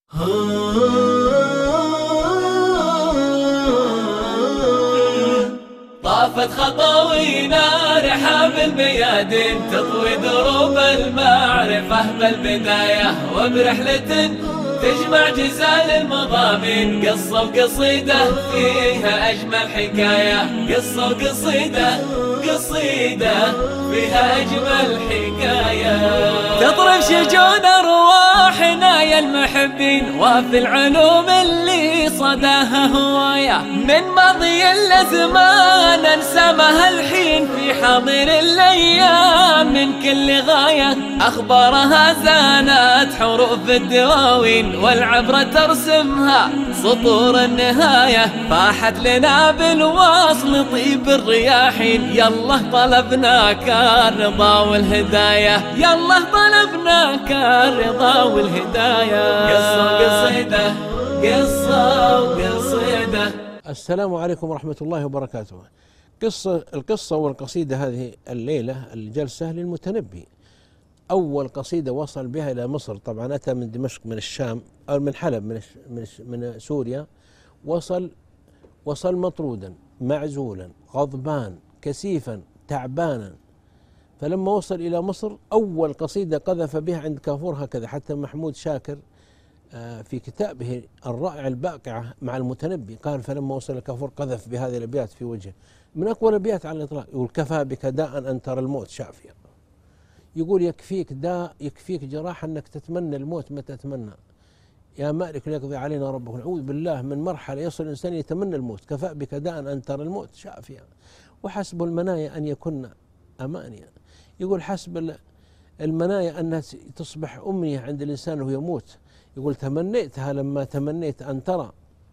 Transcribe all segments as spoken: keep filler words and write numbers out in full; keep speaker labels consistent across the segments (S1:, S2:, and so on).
S1: طافت خطاوينا رحاب الميادين تطوي دروب المعرفة بالبداية، وبرحلة تجمع جزال المضامين، قصة وقصيدة فيها أجمل حكاية. قصة وقصيدة قصيدة فيها أجمل حكاية. تطرب شجون أرواحنا يا المحبين، وفي العلوم اللي صداها هواية، من ماضي الأزمان ننسمها الحين في حاضر الأيام من كل غاية. أخبارها زانت حروف الدواوين، والعبرة ترسمها سطور النهاية. فاحت لنا بالوصل طيب الرياحين، يالله طلبناك الرضا والهداية، يالله طلبناك الرضا والهداية. قصة وقصيدة قصة وقصيدة.
S2: السلام عليكم ورحمة الله وبركاته. قصة القصة والقصيدة هذه الليلة الجلسة للمتنبي. أول قصيدة وصل بها إلى مصر، طبعا أتى من دمشق من الشام أو من حلب من من من سوريا. وصل وصل مطرودا معزولا غضبان كسيفا تعبانا. فلما وصل إلى مصر أول قصيدة قذف بها عند كافور هكذا، حتى محمود شاكر في كتابه الرائع الباقعة مع المتنبي قال: فلما وصل كافور قذف بهذه الأبيات في وجهه، من أقوى الأبيات على الإطلاق. يقول: كفى بك داء أن ترى الموت شافيا. يقول: يكفيك داء، يكفيك جراح أنك تتمنى الموت متى تتمنى. يا مالك ليقضي علينا ربك. نعوذ بالله من مرحلة يصل الإنسان يتمنى الموت. كفى بك داء أن ترى الموت شافيا، وحسب المنايا أن يكن أمانيا. يقول: حسب المنايا أنها تصبح أمنية عند الإنسان وهو يموت. يقول: تمنيتها لما تمنيت أن ترى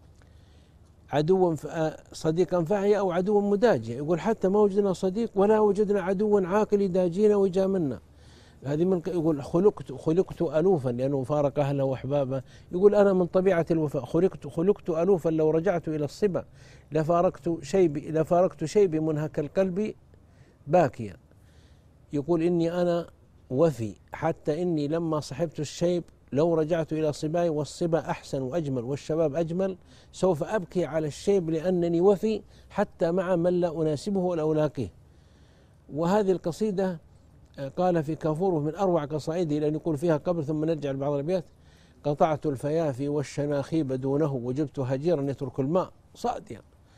S2: عدوا صديقا فاعيا أو عدوا مداجيا. يقول: حتى ما وجدنا صديق ولا وجدنا عدوا عاقل يداجينا ويجاملنا. هذه من يقول: خلقت خلقت ألوفا لأنه فارق أهله وأحبابه. يقول: أنا من طبيعة الوفاء خلقت خلقت ألوفا لو رجعت إلى الصبا لفارقت شيبي لفارقت شيبي منهك القلب باكيا. يقول: إني أنا وفي، حتى إني لما صحبت الشيب لو رجعت إلى صباي، والصبا أحسن وأجمل والشباب أجمل، سوف أبكي على الشيب لأنني وفي حتى مع من لا أناسبه ولا ألاقيه. وهذه القصيدة قال في كافور من أروع قصائده، لأن يقول فيها قبل ثم نرجع لبعض الأبيات: قطعت الفيافي والشناخيب دونه، وجبت هجيرا يترك الماء صاديا.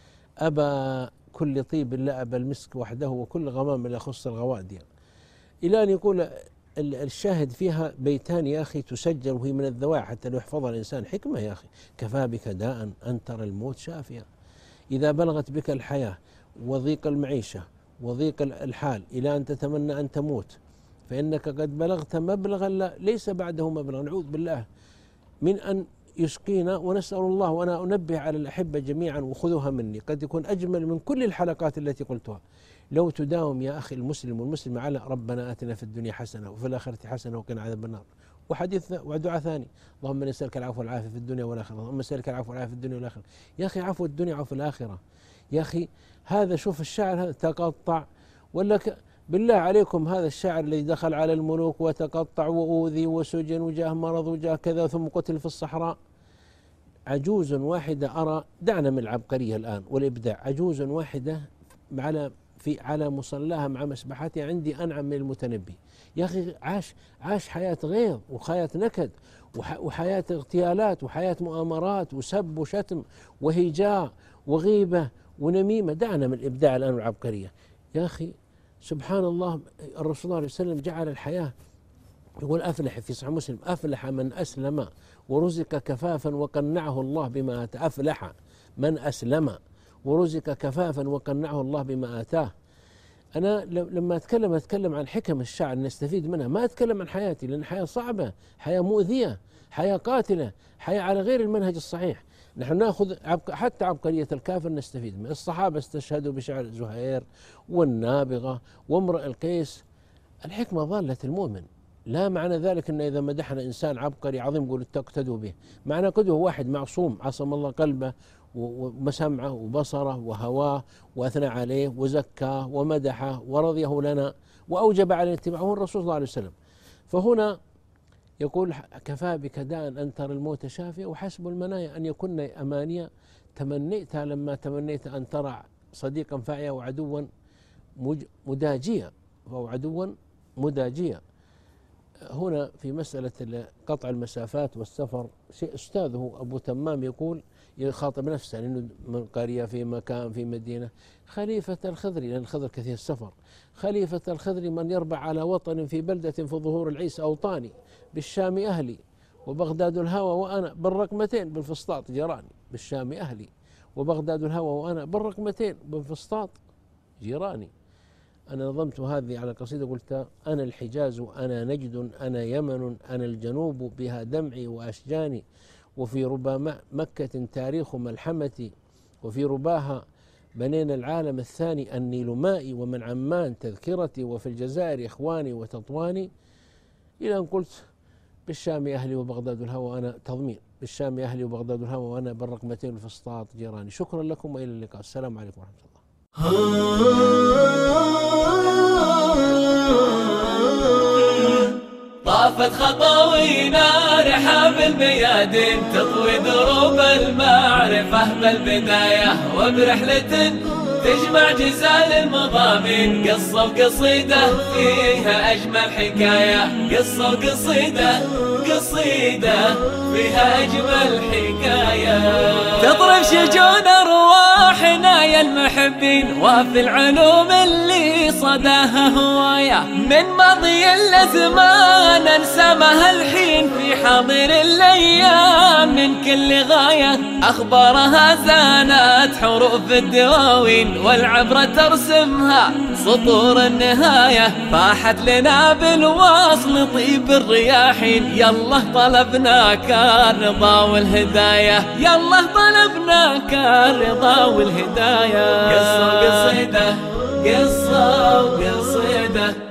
S2: أبى كل طيب لا أبى المسك وحده، وكل غمام لا يخص الغوادي. إلى أن يقول الشاهد فيها بيتان يا أخي تسجل وهي من الذواع حتى لو يحفظها الإنسان. حكمة يا أخي: كفى بك داء أن ترى الموت شافيا. إذا بلغت بك الحياة وضيق المعيشة وضيق الحال إلى أن تتمنى أن تموت، فإنك قد بلغت مبلغا لا ليس بعده مبلغ، نعوذ بالله من أن يسقينا. ونسأل الله، وأنا أنبه على الأحبة جميعا وخذوها مني، قد يكون أجمل من كل الحلقات التي قلتها. لو تداوم يا أخي المسلم والمسلم على ربنا آتنا في الدنيا حسنة وفي الآخرة حسنة وقنا عذاب النار، وحديث ودعاء ثاني: اللهم نسألك العفو والعافية في الدنيا والآخرة، اللهم نسألك العفو والعافية في الدنيا والآخرة. يا أخي عفو الدنيا وعفو الآخرة. يا أخي هذا شوف الشاعر هذا تقطع، ولا بالله عليكم هذا الشاعر الذي دخل على الملوك وتقطع وأوذي وسجن وجاه مرض وجاه كذا ثم قتل في الصحراء. عجوز واحدة أرى، دعنا من العبقرية الآن والإبداع، عجوز واحدة على في على مصلاها مع مسبحتها عندي أنعم من المتنبي. يا أخي عاش عاش حياة غيظ وحياة نكد وحياة اغتيالات وحياة مؤامرات وسب وشتم وهجاء وغيبة ونميمة. دعنا من الإبداع الآن والعبقرية. يا أخي سبحان الله، الرسول صلى الله عليه وسلم جعل الحياة، يقول أفلح في صحيح مسلم: أفلح من أسلم ورزق كفافا وقنعه الله بما آتاه. أفلح من أسلم ورزق كفافا وقنعه الله بما آتاه. أنا لما أتكلم أتكلم عن حكم الشعر نستفيد منها، ما أتكلم عن حياتي، لأن حياة صعبة، حياة مؤذية، حياة قاتلة، حياة على غير المنهج الصحيح. نحن نأخذ عبق حتى عبقرية الكافر نستفيد منه. الصحابة استشهدوا بشعر زهير والنابغة وامرئ القيس. الحكمة ضالة المؤمن. لا معنى ذلك أن إذا مدحنا إنسان عبقري عظيم نقول تقتدوا به. معنى قدوة واحد معصوم عصم الله قلبه ومسمعه وبصره وهواه وأثنى عليه وزكاه ومدحه ورضيه لنا وأوجب على اتباعه الرسول صلى الله عليه وسلم. فهنا يقول كفى بك داء أن ترى الموت شافيا وحسب المنايا أن يكن أمانيا تمنيتها لما تمنيت أن ترى صديقا فاعيا وعدوا مداجيا أو عدوا مداجيا. هنا في مسألة قطع المسافات والسفر شيء أستاذه أبو تمام يقول يخاطب نفسه لأنه من قرية في مكان في مدينة: خليفة الخضري، لأن الخضر كثير السفر، خليفة الخضري من يربع على وطن في بلدة في ظهور العيس أوطاني، بالشام أهلي وبغداد الهوى وأنا بالرقمتين بالفسطاط جيراني. بالشام أهلي وبغداد الهوى وأنا بالرقمتين بالفسطاط جيراني. أنا نظمت هذه على قصيدة قلت: أنا الحجاز، أنا نجد، أنا يمن، أنا الجنوب بها دمعي وأشجاني، وفي ربا مكة تاريخ ملحمتي، وفي رباها بنينا العالم الثاني، النيل مائي ومن عمان تذكرتي، وفي الجزائر إخواني وتطواني، إلى أن قلت: بالشام أهلي وبغداد الهوى أنا تضمين، بالشام أهلي وبغداد الهوى وأنا بالرقمتين والفسطاط جيراني. شكرا لكم وإلى اللقاء. السلام عليكم ورحمة الله.
S1: طافت خطاوينا رحاب الميادين تطوي دروب المعرفة بالبداية، وبرحلة تجمع جزال المضامين، قصة وقصيدة فيها أجمل حكاية، قصة وقصيدة قصيدة فيها أجمل حكاية، تضرب شجون أرواحنا يا المحبين، وفي العلوم اللي صداها هواية، من ماضي الأزمان ننسمها الحين في حاضر الأيام، من كل غاية أخبارها زانت حروف الدواوين، والعبرة ترسمها سطور النهاية، فاحت لنا بالوصل طيب الرياحين، يلا طلبناك الرضا والهداية، يلا طلبناك الرضا والهداية. قصة وقصيدة قصة وقصيدة